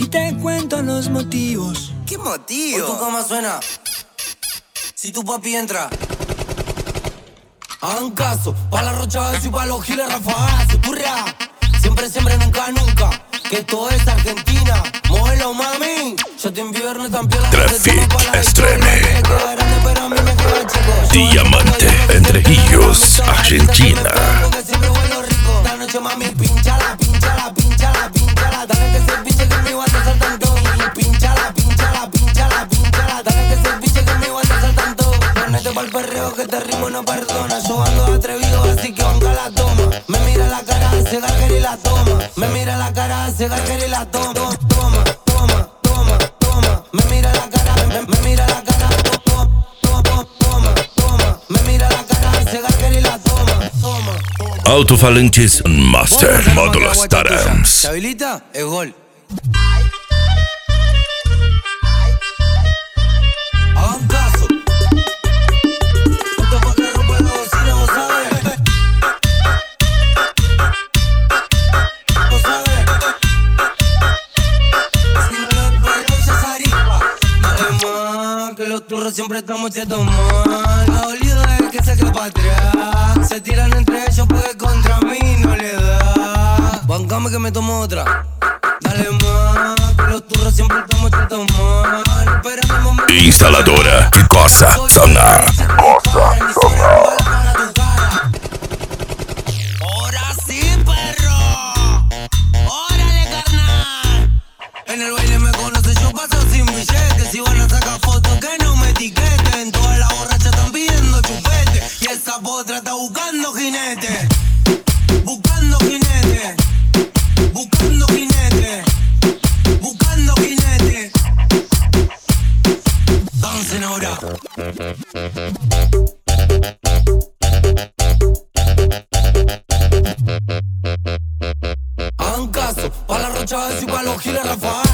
te cuento los motivos. ¿Qué motivo? Hoy tu cama suena. Si tu papi entra. Hagan caso, pa' la rocha y pa' los giles rafagazos. Turrea, siempre, siempre, nunca, nunca. Que todo es Argentina. Móvelo, mami. Yo te invierno y también la Traffic Extreme. Diamante, Entre Ríos, Argentina. Esta noche, mami, pinchala, pinchala, pinchala, pinchala. Dale que ese biche que me va a estar tanto. Pinchala, pinchala, pinchala, pinchala. Dale que ese biche que me va a estar tanto. Ponete pa'l perreo que este ritmo no perdona. Yo ando atrevido, así que banca la toma. Me mira la cara, hace garger y la toma. Me mira la cara, hace garger y la toma. Toma, toma, toma, toma. Me mira la cara, me mira la cara. Toma, toma, toma. Me mira la cara, hace garger y la toma. Toma. Alto-falantes Master Módulo Starams. ¿Se habilita? Es gol. Hagan caso. Esto pa' que rompa la bocina, vos sabés. Vos sabés. Si no lo perro, ya zaripa. Dale más, que los turros siempre estamos chetos mal. La dolida es que se queda pa' atrás. Se tiran entre ellos porque contra mí no le da. Bancame que me tomo otra. Dale más, que los turros siempre estamos chetos mal. Espérame un momento. Instaladora Ficosa Sonar. Ahora sí, perro. Órale, carnal. En el baile me conoces, yo paso sin billetes. Si van a sacar fotos, que no me etiqueten. Todas las borrachas están pidiendo chupete. Y esa potra está buscando jinete. Buscando jinete. Buscando jinete. Buscando jinete. Dancen ahora. Hagan caso, pa' la rocha y pa' los giles Rafael.